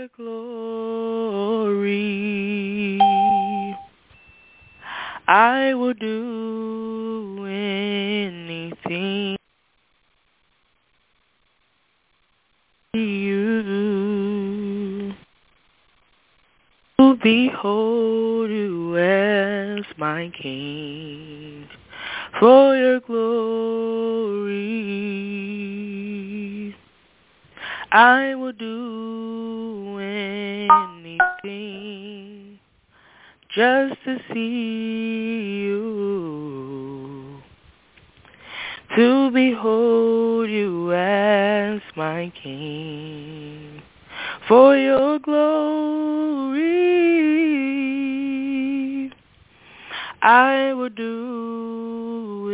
your glory. I will do anything for you to behold you as my King. For your glory, I will do anything just to see you, to behold you as my King. For your glory, I will do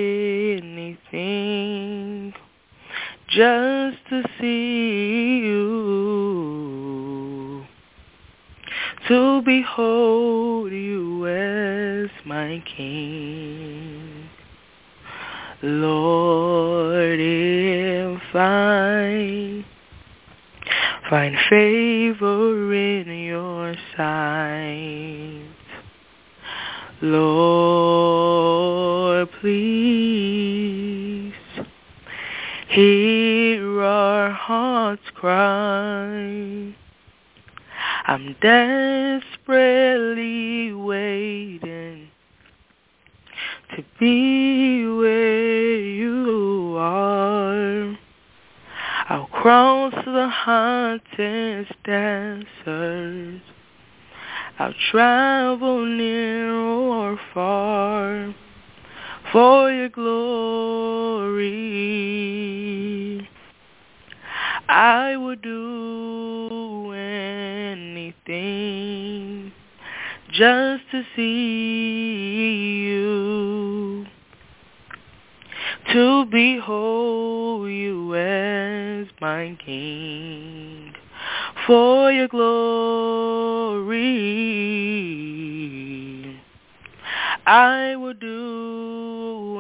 anything just to see you, to behold you as my King. Lord, if I find favor in your sight, Lord, please hear our hearts cry. I'm desperately waiting to be where you are. I'll cross the hottest desert. I'll travel near or far for your glory. I would do anything just to see you, to behold you as my King. For your glory, I will do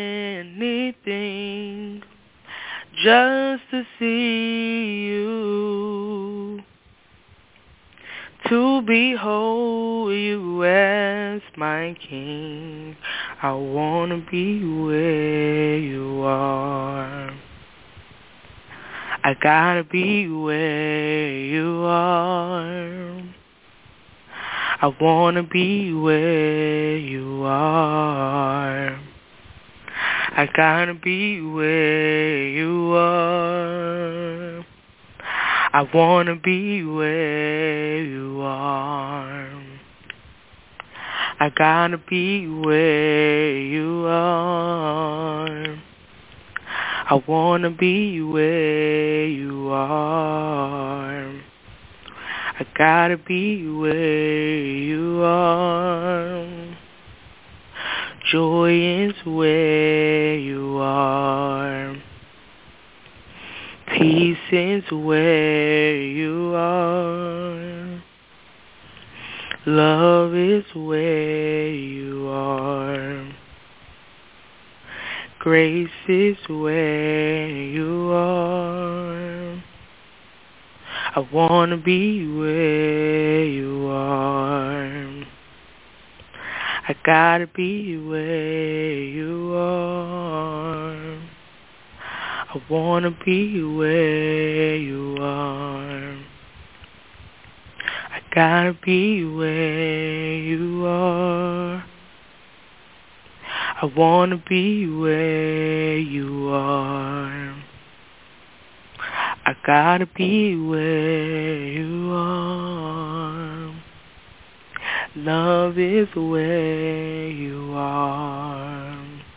anything just to see you, to behold you as my King. I want to be where you are. I gotta be where you are. I want to be where you are. I gotta be where you are. I want to be where you are. I gotta be where you are. I want to be where you are. I gotta be where you are. Joy is where you are. Peace is where you are. Love is where you are. Grace is where you are. I want to be where you are. I gotta be where you are. I want to be where you are. I gotta be where you are. I want to be where you are. I gotta be where you are. Love is where you are.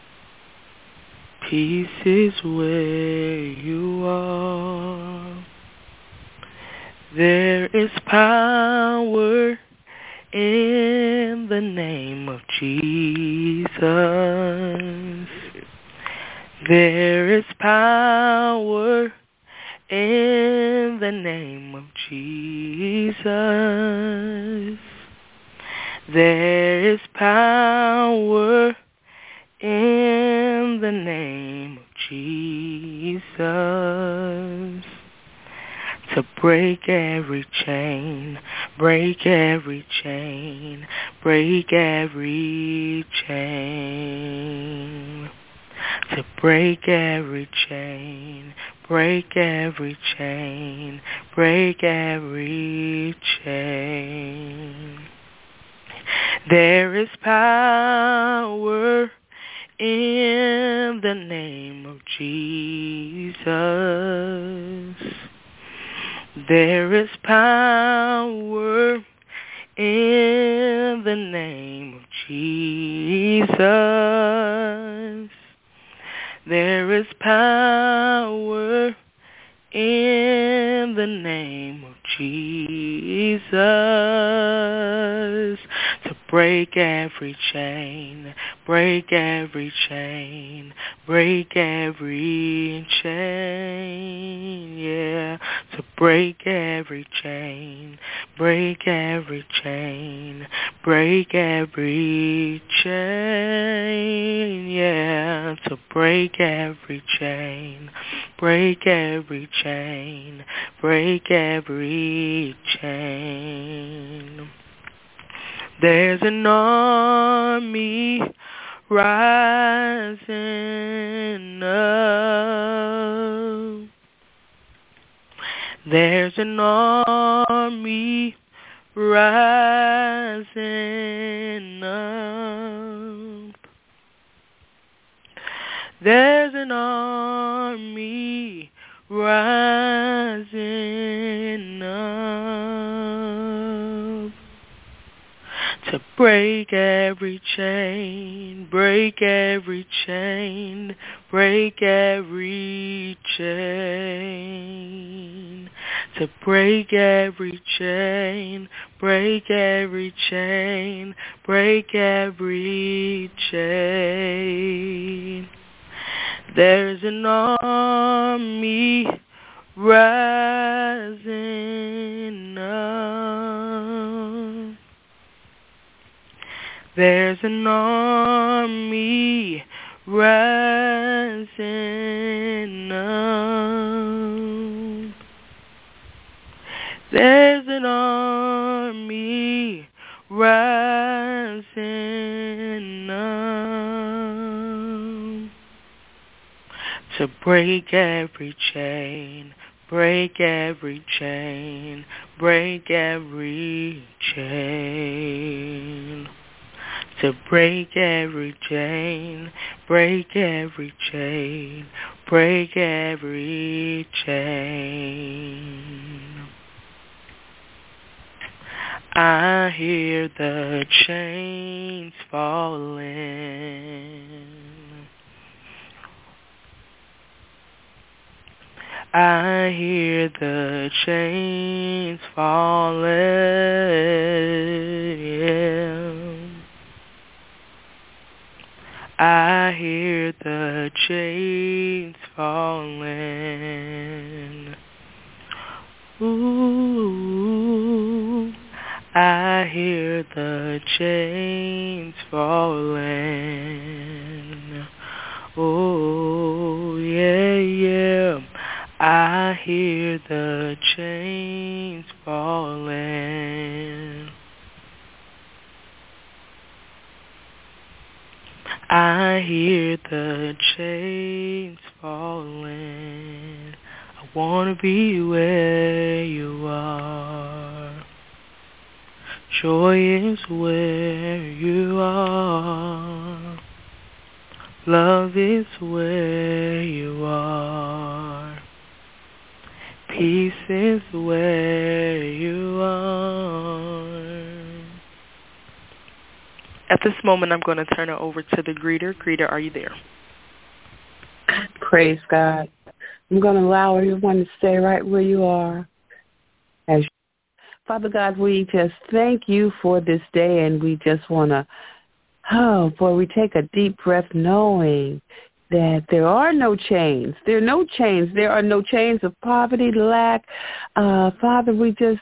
Peace is where you are. There is power in the name of Jesus. There is power in the name of Jesus. There is power in the name of Jesus to break every chain, break every chain, break every chain, to break every chain, break every chain, break every chain. There is power in the name of Jesus. There is power in the name of Jesus. There is power in the name of Jesus to break every chain, break every chain, break every chain, yeah, to break every chain, break every chain, break every chain, yeah, to break every chain, break every chain, break every chain. There's an army rising up. There's an army rising up. There's an army rising up to break every chain, break every chain, break every chain, to break every chain, break every chain, break every chain. There's an army rising up. There's an army rising up. There's an army rising up to break every chain, break every chain, break every chain. To break every chain, break every chain, break every chain. I hear the chains falling. I hear the chains falling. Yeah. I hear the chains falling. Ooh, I hear the chains falling. Oh, yeah, yeah. I hear the chains falling. I hear the chains falling. I want to be where you are. Joy is where you are. Love is where you are. Peace is where you are. At this moment, I'm going to turn it over to the greeter. Greeter, are you there? Praise God. I'm going to allow everyone to stay right where you are. Father God, we just thank you for this day, and we just want to, we take a deep breath knowing that there are no chains. There are no chains. There are no chains of poverty, lack. Father, we just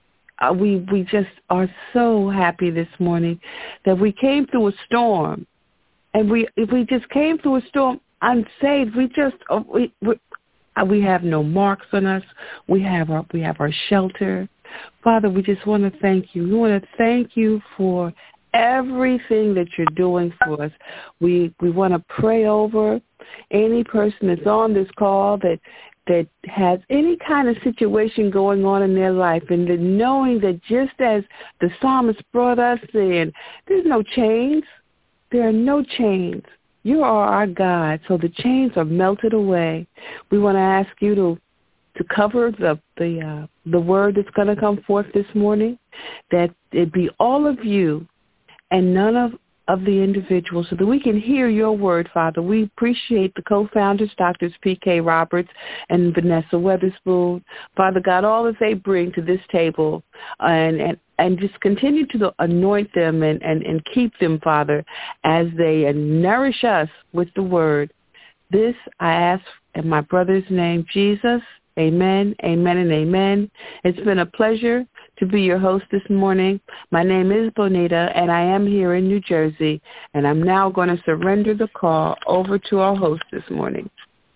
are so happy this morning that we came through a storm, and we just came through a storm unsaved. We have no marks on us. We have our shelter. Father, we just want to thank you. We want to thank you for everything that you're doing for us. We want to pray over any person that's on this call that has any kind of situation going on in their life, and then knowing that just as the psalmist brought us in, there's no chains. There are no chains. You are our God, so the chains are melted away. We want to ask you to cover the word that's going to come forth this morning, that it be all of you and none of the individuals, so that we can hear your word, Father. We appreciate the co-founders, Drs. P.K. Roberts and Vanessa Weatherspoon. Father God, all that they bring to this table, and just continue to anoint them and keep them, Father, as they nourish us with the word. This I ask in my brother's name, Jesus. Amen, amen, and amen. It's been a pleasure to be your host this morning. My name is Bonita, and I am here in New Jersey, and I'm now going to surrender the call over to our host this morning.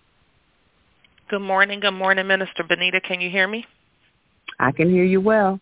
Good morning, Minister Bonita. Can you hear me? I can hear you well.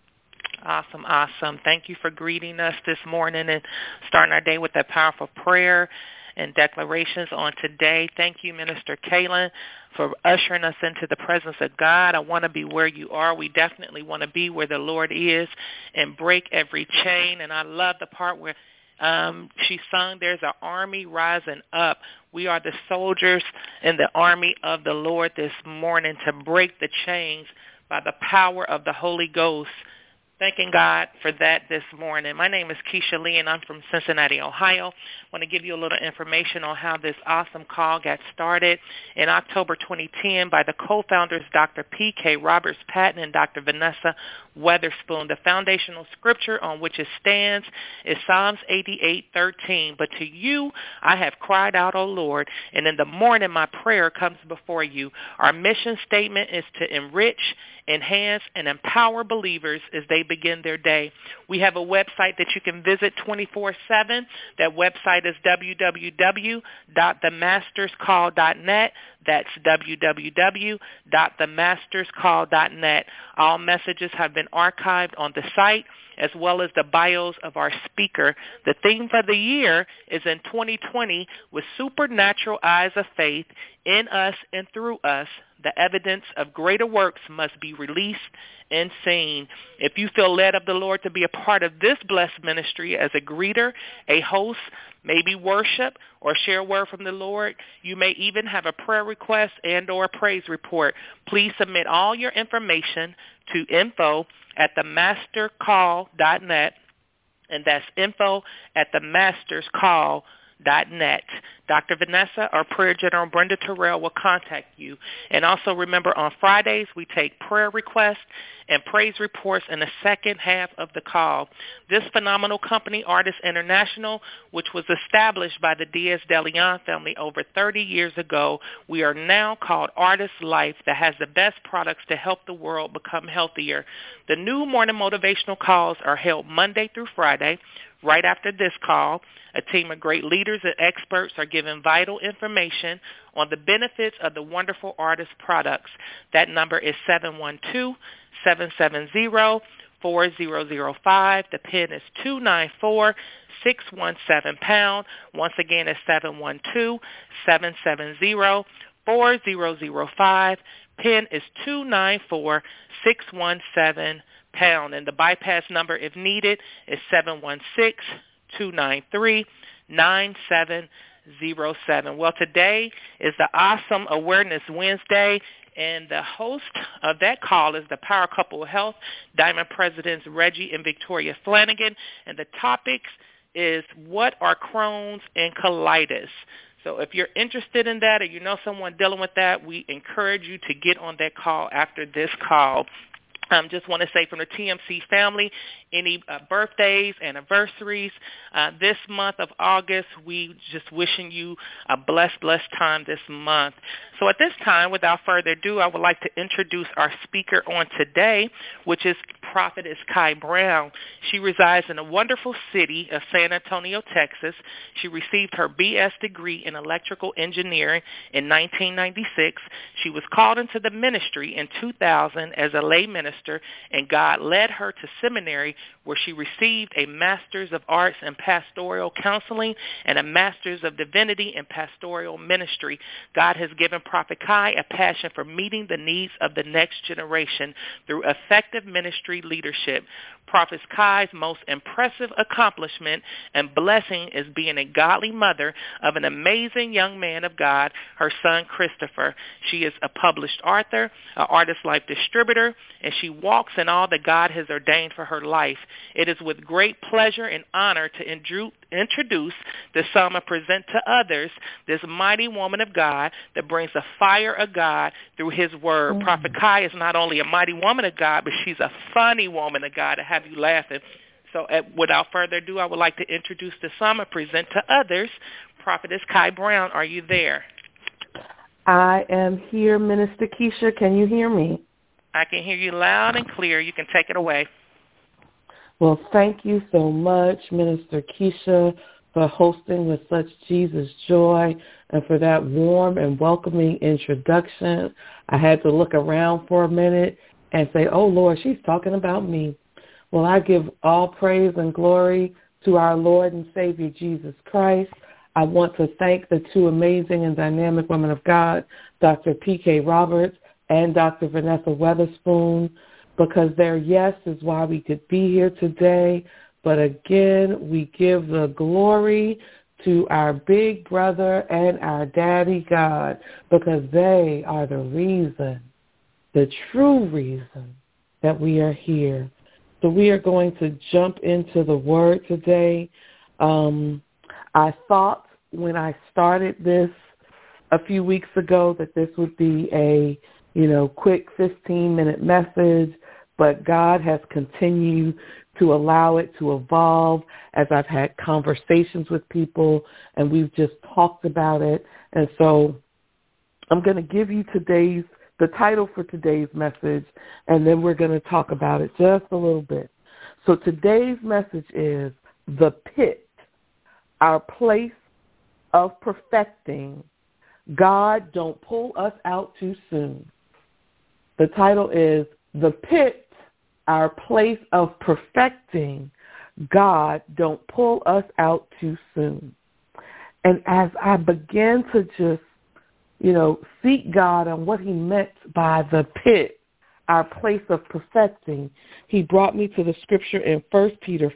Awesome. Thank you for greeting us this morning and starting our day with that powerful prayer and declarations on today. Thank you, Minister Kaylin, for ushering us into the presence of God. I want to be where you are. We definitely want to be where the Lord is and break every chain. And I love the part where she sung, there's an army rising up. We are the soldiers in the army of the Lord this morning to break the chains by the power of the Holy Ghost. Thanking God for that this morning. My name is Keisha Lee, and I'm from Cincinnati, Ohio. I want to give you a little information on how this awesome call got started in October 2010 by the co-founders, Dr. P.K. Roberts Patton and Dr. Vanessa Weatherspoon. The foundational scripture on which it stands is Psalms 88:13. But to you I have cried out, O Lord, and in the morning my prayer comes before you. Our mission statement is to enrich, enhance, and empower believers as they begin their day. We have a website that you can visit 24/7. That website is www.themasterscall.net. That's www.themasterscall.net. All messages have been archived on the site, as well as the bios of our speaker. The theme for the year is in 2020, with supernatural eyes of faith in us and through us. The evidence of greater works must be released and seen. If you feel led of the Lord to be a part of this blessed ministry as a greeter, a host, maybe worship, or share a word from the Lord, you may even have a prayer request and or a praise report. Please submit all your information to info@themasterscall.net, and that's info@themasterscall.net. Dr. Vanessa or Prayer General Brenda Terrell will contact you. And also remember, on Fridays we take prayer requests and praise reports in the second half of the call. This phenomenal company, Artists International, which was established by the Diaz de Leon family over 30 years ago, we are now called Artist Life, that has the best products to help the world become healthier. The new morning motivational calls are held Monday through Friday. Right after this call, a team of great leaders and experts are given vital information on the benefits of the wonderful Artist products. That number is 712-770-4005. The PIN is 294-617#. Once again, it's 712-770-4005. PIN is 294-617#. And the bypass number, if needed, is 716-293-9707. Well, today is the Awesome Awareness Wednesday, and the host of that call is the Power Couple Health Diamond Presidents Reggie and Victoria Flanagan, and the topics is what are Crohn's and colitis. So if you're interested in that or you know someone dealing with that, we encourage you to get on that call after this call. Just want to say from the TMC family, any birthdays, anniversaries, this month of August, we just wishing you a blessed time this month. So at this time, without further ado, I would like to introduce our speaker on today, which is Prophetess Kai Brown. She resides in the wonderful city of San Antonio, Texas. She received her BS degree in electrical engineering in 1996. She was called into the ministry in 2000 as a lay minister, and God led her to seminary where she received a Master's of Arts in Pastoral Counseling and a Master's of Divinity in Pastoral Ministry. God has given Prophet Kai a passion for meeting the needs of the next generation through effective ministry leadership. Prophet Kai's most impressive accomplishment and blessing is being a godly mother of an amazing young man of God, her son Christopher. She is a published author, an Artist Life distributor, and she walks in all that God has ordained for her life. It is with great pleasure and honor to introduce the psalm and present to others this mighty woman of God that brings the fire of God through his word. Mm-hmm. Prophet Kai is not only a mighty woman of God, but she's a funny woman of God to have you laughing. So without further ado, I would like to introduce the psalm and present to others. Prophetess Kai Brown, are you there? I am here, Minister Keisha. Can you hear me? I can hear you loud and clear. You can take it away. Well, thank you so much, Minister Keisha, for hosting with such Jesus joy and for that warm and welcoming introduction. I had to look around for a minute and say, oh, Lord, she's talking about me. Well, I give all praise and glory to our Lord and Savior, Jesus Christ. I want to thank the two amazing and dynamic women of God, Dr. P.K. Roberts and Dr. Vanessa Weatherspoon, because their yes is why we could be here today. But again, we give the glory to our big brother and our daddy God, because they are the reason, the true reason that we are here. So we are going to jump into the word today. I thought when I started this a few weeks ago that this would be a, quick 15-minute message, but God has continued to allow it to evolve as I've had conversations with people and we've just talked about it. And so I'm going to give you the title for today's message, and then we're going to talk about it just a little bit. So today's message is The Pit, Our Place of Perfecting. God, Don't Pull Us Out Too Soon. The title is The Pit, Our Place of Perfecting. God, Don't Pull Us Out Too Soon. And as I began to just seek God on what he meant by the pit, our place of perfecting, he brought me to the scripture in 1 Peter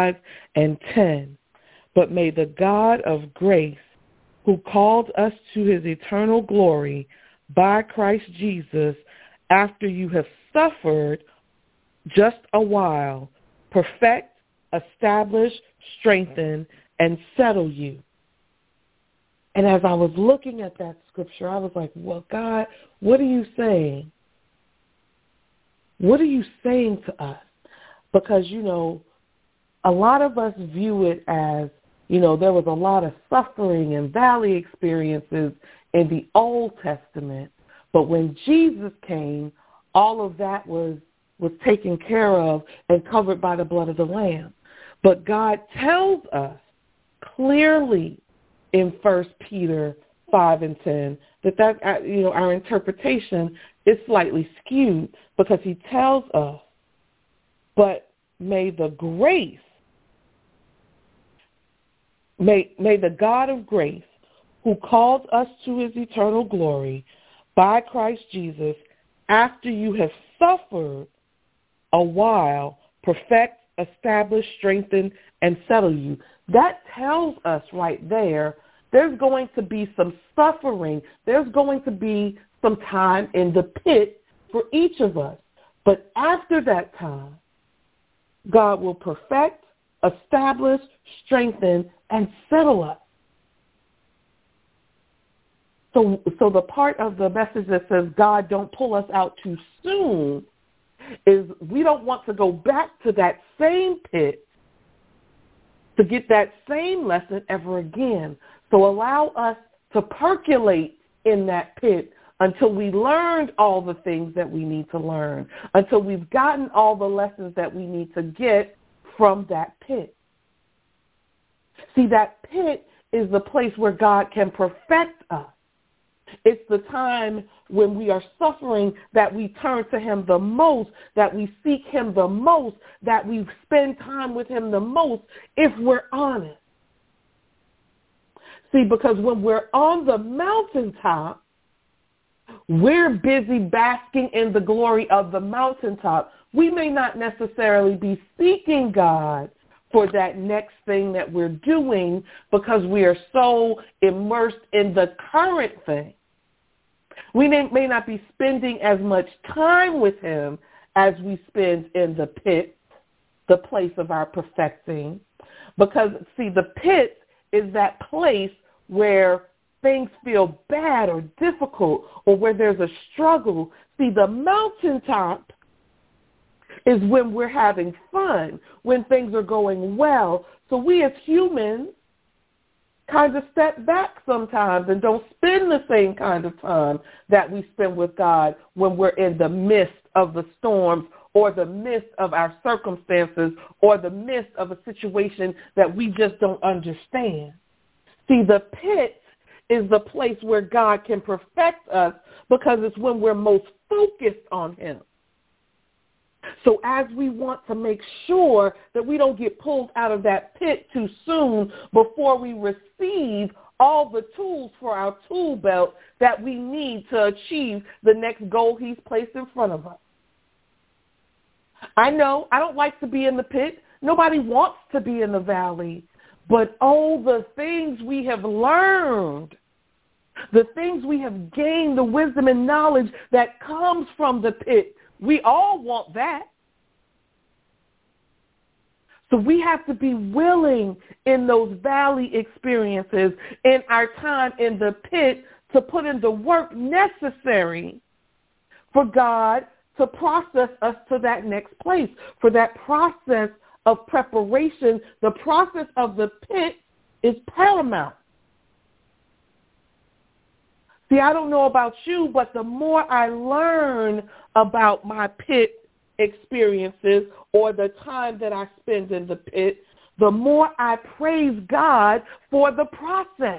5:10. But may the God of grace, who called us to his eternal glory by Christ Jesus, after you have suffered just a while, perfect, establish, strengthen, and settle you. And as I was looking at that scripture, I was like, well, God, what are you saying? What are you saying to us? Because, a lot of us view it as, there was a lot of suffering and valley experiences in the Old Testament. But when Jesus came, all of that was taken care of and covered by the blood of the Lamb. But God tells us clearly in 1 Peter 5:10 that our interpretation is slightly skewed, because he tells us, but may the God of grace, who called us to his eternal glory by Christ Jesus, after you have suffered a while, perfect, establish, strengthen, and settle you. That tells us right there there's going to be some suffering. There's going to be some time in the pit for each of us. But after that time, God will perfect, establish, strengthen, and settle us. So the part of the message that says, God, don't pull us out too soon, is we don't want to go back to that same pit to get that same lesson ever again. So allow us to percolate in that pit until we learned all the things that we need to learn, until we've gotten all the lessons that we need to get from that pit. See, that pit is the place where God can perfect us. It's the time when we are suffering that we turn to him the most, that we seek him the most, that we spend time with him the most, if we're honest. See, because when we're on the mountaintop, we're busy basking in the glory of the mountaintop. We may not necessarily be seeking God for that next thing that we're doing because we are so immersed in the current thing. We may not be spending as much time with him as we spend in the pit, the place of our perfecting. Because, see, the pit is that place where things feel bad or difficult or where there's a struggle. See, the mountaintop is when we're having fun, when things are going well. So we as humans kind of step back sometimes and don't spend the same kind of time that we spend with God when we're in the midst of the storms or the midst of our circumstances or the midst of a situation that we just don't understand. See, the pit is the place where God can perfect us because it's when we're most focused on him. So as we want to make sure that we don't get pulled out of that pit too soon before we receive all the tools for our tool belt that we need to achieve the next goal he's placed in front of us. I know I don't like to be in the pit. Nobody wants to be in the valley. But oh, the things we have learned, the things we have gained, the wisdom and knowledge that comes from the pit, we all want that. So we have to be willing in those valley experiences, in our time in the pit, to put in the work necessary for God to process us to that next place, for that process of preparation. The process of the pit is paramount. See, I don't know about you, but the more I learn about my pit experiences or the time that I spend in the pit, the more I praise God for the process.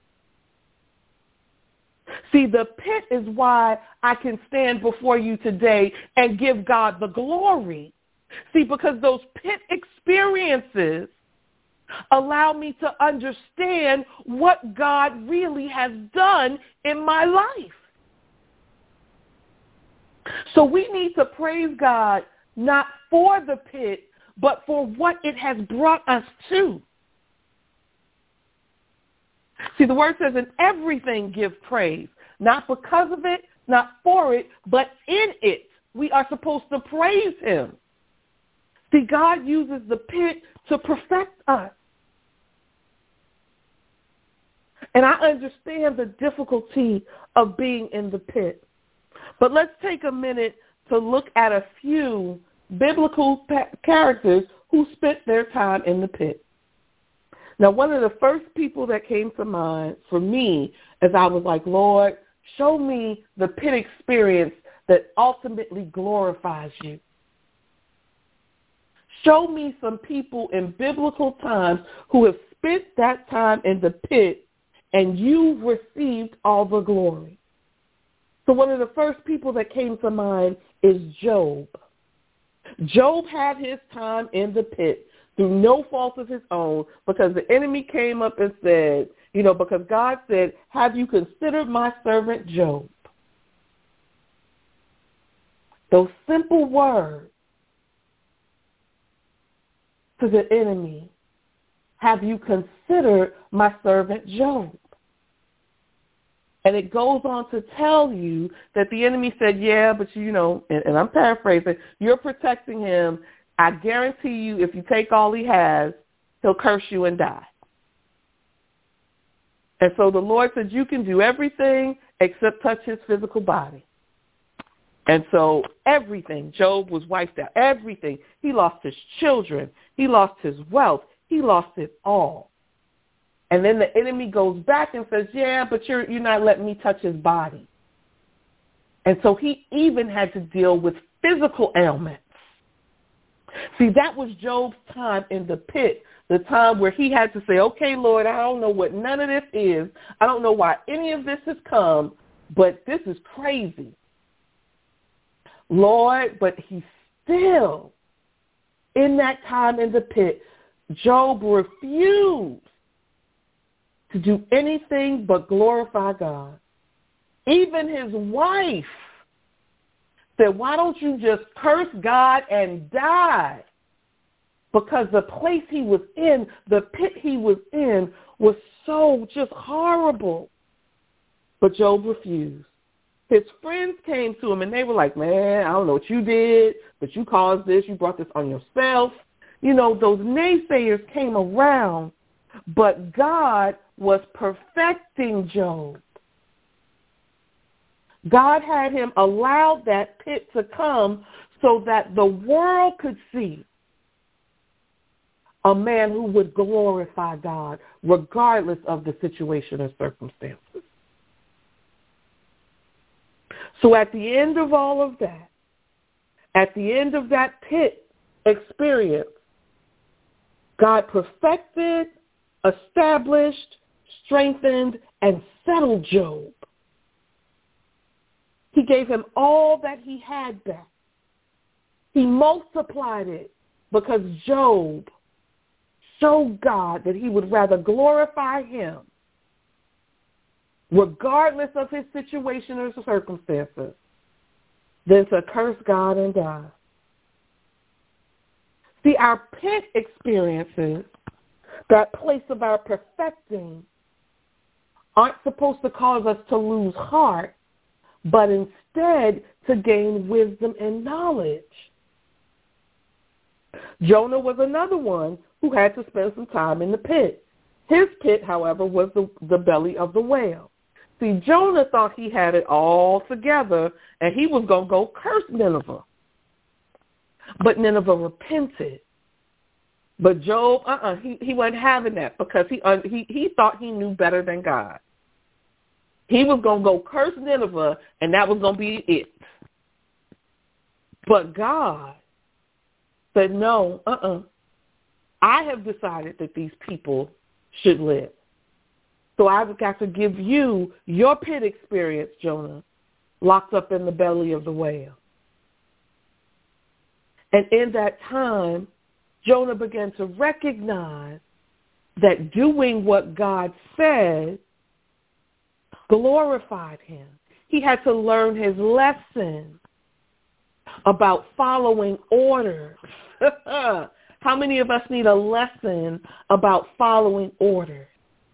See, the pit is why I can stand before you today and give God the glory. See, because those pit experiences allow me to understand what God really has done in my life. So we need to praise God not for the pit, but for what it has brought us to. See, the word says, in everything give praise, not because of it, not for it, but in it. We are supposed to praise him. See, God uses the pit to perfect us. And I understand the difficulty of being in the pit. But let's take a minute to look at a few biblical characters who spent their time in the pit. Now, one of the first people that came to mind for me as I was like, Lord, show me the pit experience that ultimately glorifies you. Show me some people in biblical times who have spent that time in the pit and you've received all the glory. So one of the first people that came to mind is Job. Job had his time in the pit through no fault of his own because the enemy came up and said, because God said, have you considered my servant Job? Those simple words to the enemy, have you considered my servant Job? And it goes on to tell you that the enemy said, yeah, but and I'm paraphrasing, you're protecting him. I guarantee you if you take all he has, he'll curse you and die. And so the Lord said, you can do everything except touch his physical body. And so everything, Job was wiped out. Everything. He lost his children. He lost his wealth. He lost it all. And then the enemy goes back and says, yeah, but you're not letting me touch his body. And so he even had to deal with physical ailments. See, that was Job's time in the pit, the time where he had to say, okay, Lord, I don't know what none of this is. I don't know why any of this has come, but this is crazy. Lord, but he still, in that time in the pit, Job refused to do anything but glorify God. Even his wife said, why don't you just curse God and die? Because the place he was in, the pit he was in, was so just horrible. But Job refused. His friends came to him and they were like, man, I don't know what you did, but you caused this, you brought this on yourself. You know, those naysayers came around, but God was perfecting Job. God had him allow that pit to come so that the world could see a man who would glorify God regardless of the situation or circumstances. So at the end of all of that, at the end of that pit experience, God perfected, established, strengthened, and settled Job. He gave him all that he had back. He multiplied it because Job showed God that he would rather glorify him regardless of his situation or circumstances than to curse God and die. See, our pit experiences, that place of our perfecting, aren't supposed to cause us to lose heart, but instead to gain wisdom and knowledge. Jonah was another one who had to spend some time in the pit. His pit, however, was the belly of the whale. See, Jonah thought he had it all together, and he was going to go curse Nineveh. But Nineveh repented. But Job, he wasn't having that because he thought he knew better than God. He was going to go curse Nineveh, and that was going to be it. But God said, no, I have decided that these people should live. So I've got to give you your pit experience, Jonah, locked up in the belly of the whale. And in that time, Jonah began to recognize that doing what God said glorified him. He had to learn his lesson about following orders. How many of us need a lesson about following orders?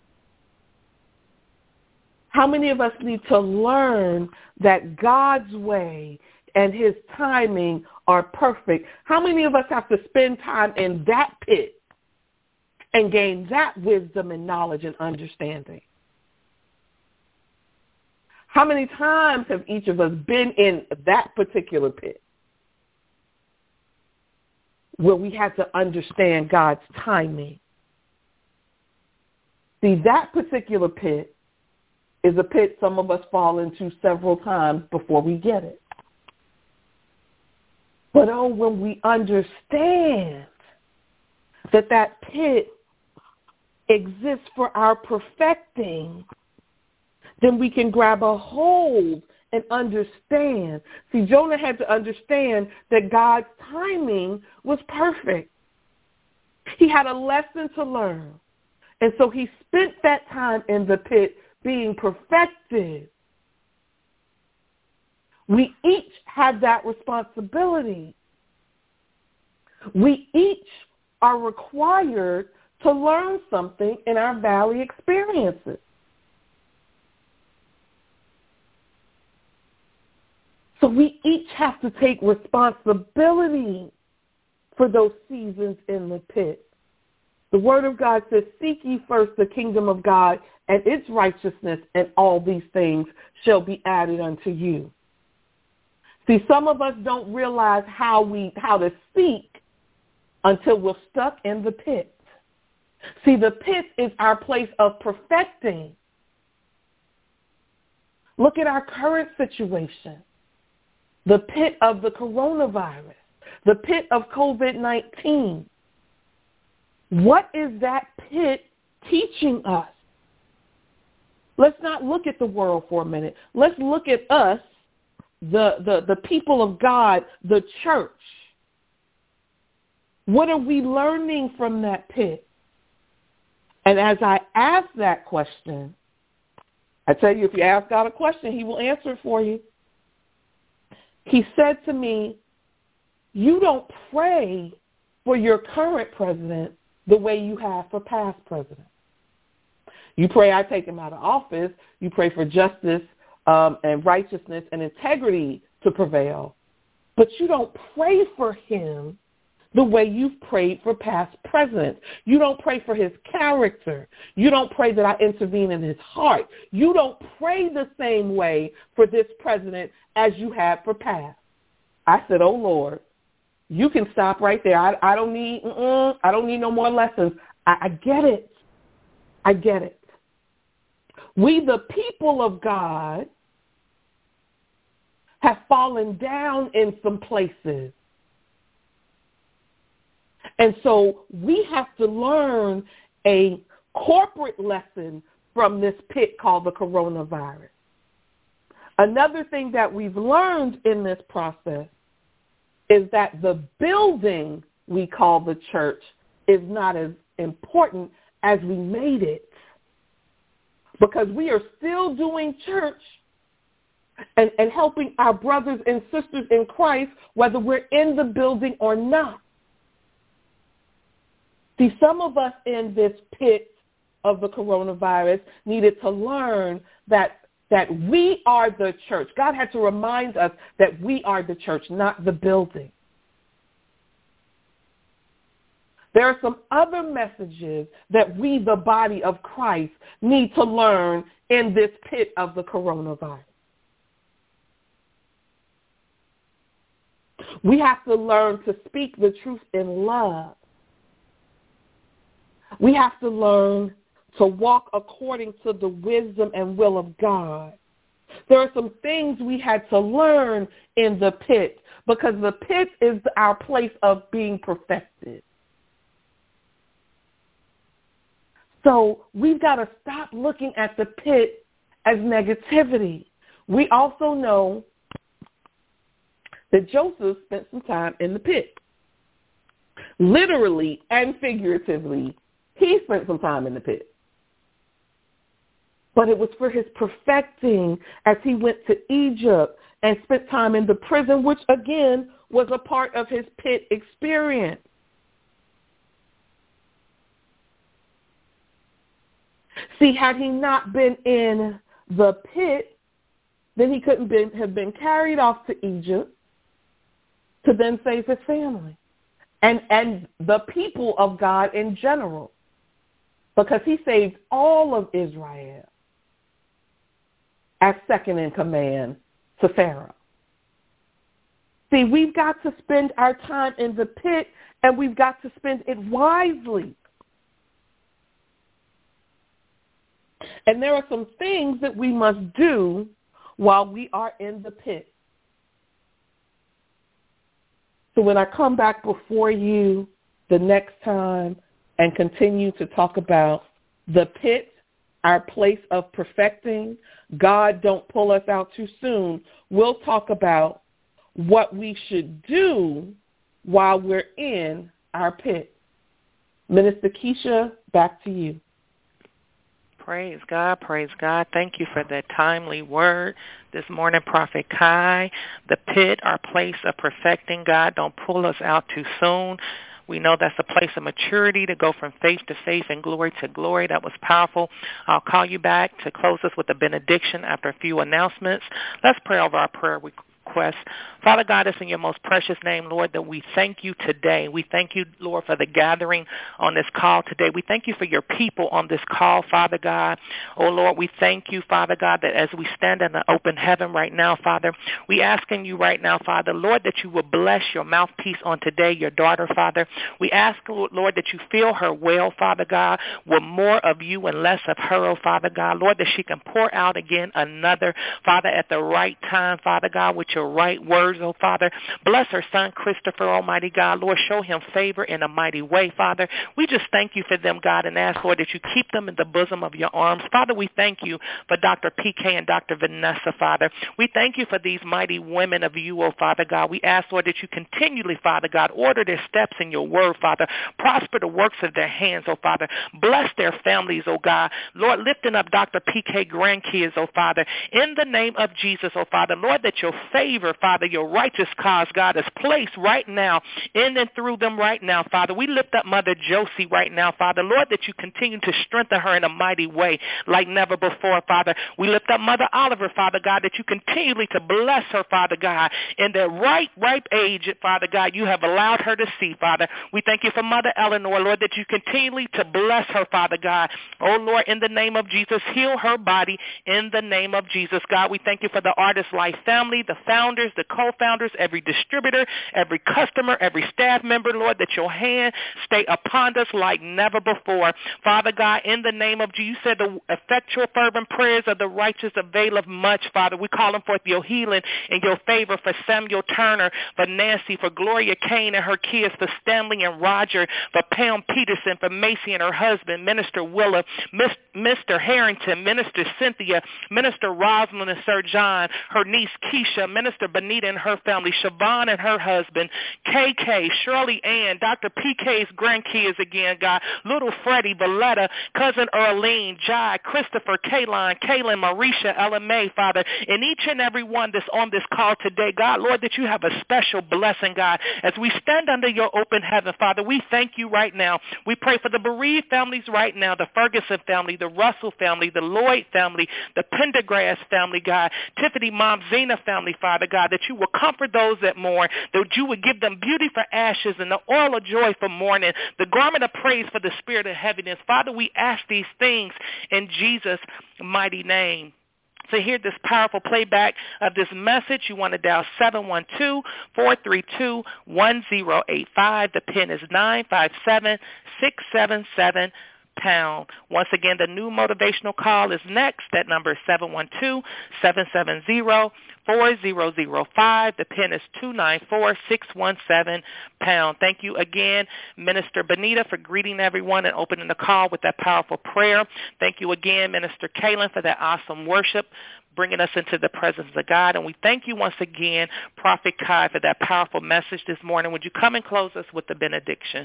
How many of us need to learn that God's way and his timing are perfect? How many of us have to spend time in that pit and gain that wisdom and knowledge and understanding? How many times have each of us been in that particular pit where we had to understand God's timing? See, that particular pit is a pit some of us fall into several times before we get it. But when we understand that that pit exists for our perfecting, then we can grab a hold and understand. See, Jonah had to understand that God's timing was perfect. He had a lesson to learn. And so he spent that time in the pit being perfected. We each have that responsibility. We each are required to learn something in our valley experiences. So we each have to take responsibility for those seasons in the pit. The Word of God says, seek ye first the kingdom of God and its righteousness, and all these things shall be added unto you. See, some of us don't realize how to seek until we're stuck in the pit. See, the pit is our place of perfecting. Look at our current situation. the pit of the coronavirus, the pit of COVID-19. What is that pit teaching us? Let's not look at the world for a minute. Let's look at us, the people of God, the church. What are we learning from that pit? And as I ask that question, I tell you, if you ask God a question, he will answer it for you. He said to me, you don't pray for your current president the way you have for past presidents. You pray I take him out of office. You pray for justice and righteousness and integrity to prevail. But you don't pray for him the way you've prayed for past presidents. You don't pray for his character. You don't pray that I intervene in his heart. You don't pray the same way for this president as you have for past. I said, oh, Lord, you can stop right there. I don't need no more lessons. I get it. I get it. We, the people of God, have fallen down in some places. And so we have to learn a corporate lesson from this pit called the coronavirus. Another thing that we've learned in this process is that the building we call the church is not as important as we made it, because we are still doing church and helping our brothers and sisters in Christ, whether we're in the building or not. See, some of us in this pit of the coronavirus needed to learn that we are the church. God had to remind us that we are the church, not the building. There are some other messages that we, the body of Christ, need to learn in this pit of the coronavirus. We have to learn to speak the truth in love. We have to learn to walk according to the wisdom and will of God. There are some things we had to learn in the pit, because the pit is our place of being perfected. So we've got to stop looking at the pit as negativity. We also know that Joseph spent some time in the pit. Literally and figuratively, he spent some time in the pit. But it was for his perfecting as he went to Egypt and spent time in the prison, which again was a part of his pit experience. See, had he not been in the pit, then he couldn't have been carried off to Egypt to then save his family and the people of God in general, because he saved all of Israel as second in command to Pharaoh. See, we've got to spend our time in the pit, and we've got to spend it wisely. And there are some things that we must do while we are in the pit. So when I come back before you the next time and continue to talk about the pit, our place of perfecting, God, don't pull us out too soon, we'll talk about what we should do while we're in our pit. Minister Keisha, back to you. Praise God, praise God. Thank you for that timely word this morning, Prophet Kai. The pit, our place of perfecting. God, don't pull us out too soon. We know that's a place of maturity to go from faith to faith and glory to glory. That was powerful. I'll call you back to close us with a benediction after a few announcements. Let's pray over our prayer request. Father God, it's in your most precious name, Lord, that we thank you today. We thank you, Lord, for the gathering on this call today. We thank you for your people on this call, Father God. Oh, Lord, we thank you, Father God, that as we stand in the open heaven right now, Father, we asking you right now, Father, Lord, that you will bless your mouthpiece on today, your daughter, Father. We ask, Lord, that you fill her well, Father God, with more of you and less of her, oh, Father God. Lord, that she can pour out again another, Father, at the right time, Father God, which your right words, oh Father. Bless her son, Christopher, Almighty God. Lord, show him favor in a mighty way, Father. We just thank you for them, God, and ask, Lord, that you keep them in the bosom of your arms. Father, we thank you for Dr. PK and Dr. Vanessa, Father. We thank you for these mighty women of you, oh Father God. We ask, Lord, that you continually, Father God, order their steps in your word, Father. Prosper the works of their hands, oh Father. Bless their families, oh God. Lord, lifting up Dr. PK grandkids, oh Father. In the name of Jesus, oh Father. Lord, that your favor, Father, your righteous cause, God, is placed right now in and through them right now, Father. We lift up Mother Josie right now, Father. Lord, that you continue to strengthen her in a mighty way like never before, Father. We lift up Mother Oliver, Father God, that you continually to bless her, Father God, in the ripe age, Father God, you have allowed her to see, Father. We thank you for Mother Eleanor, Lord, that you continually to bless her, Father God. Oh, Lord, in the name of Jesus, heal her body in the name of Jesus, God. We thank you for the Artist Life family, the founders, the co-founders, every distributor, every customer, every staff member, Lord, that your hand stay upon us like never before. Father God, in the name of Jesus, you said the effectual fervent prayers of the righteous availeth much, Father. We call them forth your healing and your favor for Samuel Turner, for Nancy, for Gloria Kane and her kids, for Stanley and Roger, for Pam Peterson, for Macy and her husband, Minister Willa, Mr. Harrington, Minister Cynthia, Minister Rosalind and Sir John, her niece Keisha, Minister Benita and her family, Siobhan and her husband, KK, Shirley Ann, Dr. PK's grandkids again, God, little Freddie, Valletta, cousin Earlene, Jai, Christopher, Kaylin, Marisha, LMA, Father, and each and every one that's on this call today, God, Lord, that you have a special blessing, God, as we stand under your open heaven, Father. We thank you right now. We pray for the bereaved families right now, the Ferguson family, the Russell family, the Lloyd family, the Pendergrass family, God, Tiffany Mom Zena family, Father God, that you will comfort those that mourn, that you would give them beauty for ashes and the oil of joy for mourning, the garment of praise for the spirit of heaviness. Father, we ask these things in Jesus' mighty name. To hear this powerful playback of this message, you want to dial 712-432-1085. The pin is 957-677 #. Once again, the new motivational call is next. That number is 712-770-4005. The pin is 294617 #. Thank you again, Minister Benita, for greeting everyone and opening the call with that powerful prayer. Thank you again, Minister Kaylin, for that awesome worship, bringing us into the presence of God. And we thank you once again, Prophet Kai, for that powerful message this morning. Would you come and close us with the benediction?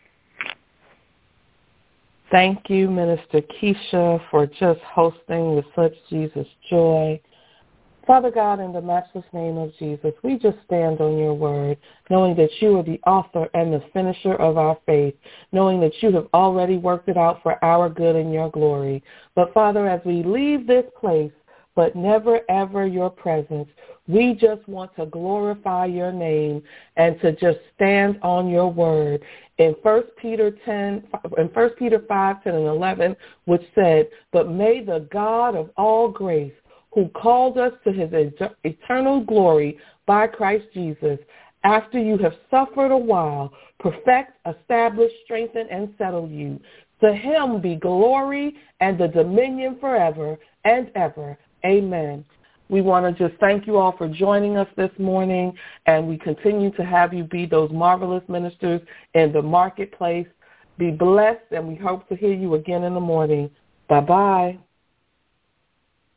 Thank you, Minister Keisha, for just hosting with such Jesus joy. Father God, in the matchless name of Jesus, we just stand on your word, knowing that you are the author and the finisher of our faith, knowing that you have already worked it out for our good and your glory. But Father, as we leave this place, but never ever your presence, we just want to glorify your name and to just stand on your word. In 1 Peter 5, 10, and 11, which said, "But may the God of all grace, who called us to his eternal glory by Christ Jesus, after you have suffered a while, perfect, establish, strengthen, and settle you. To him be glory and the dominion forever and ever. Amen." We want to just thank you all for joining us this morning, and we continue to have you be those marvelous ministers in the marketplace. Be blessed, and we hope to hear you again in the morning. Bye-bye.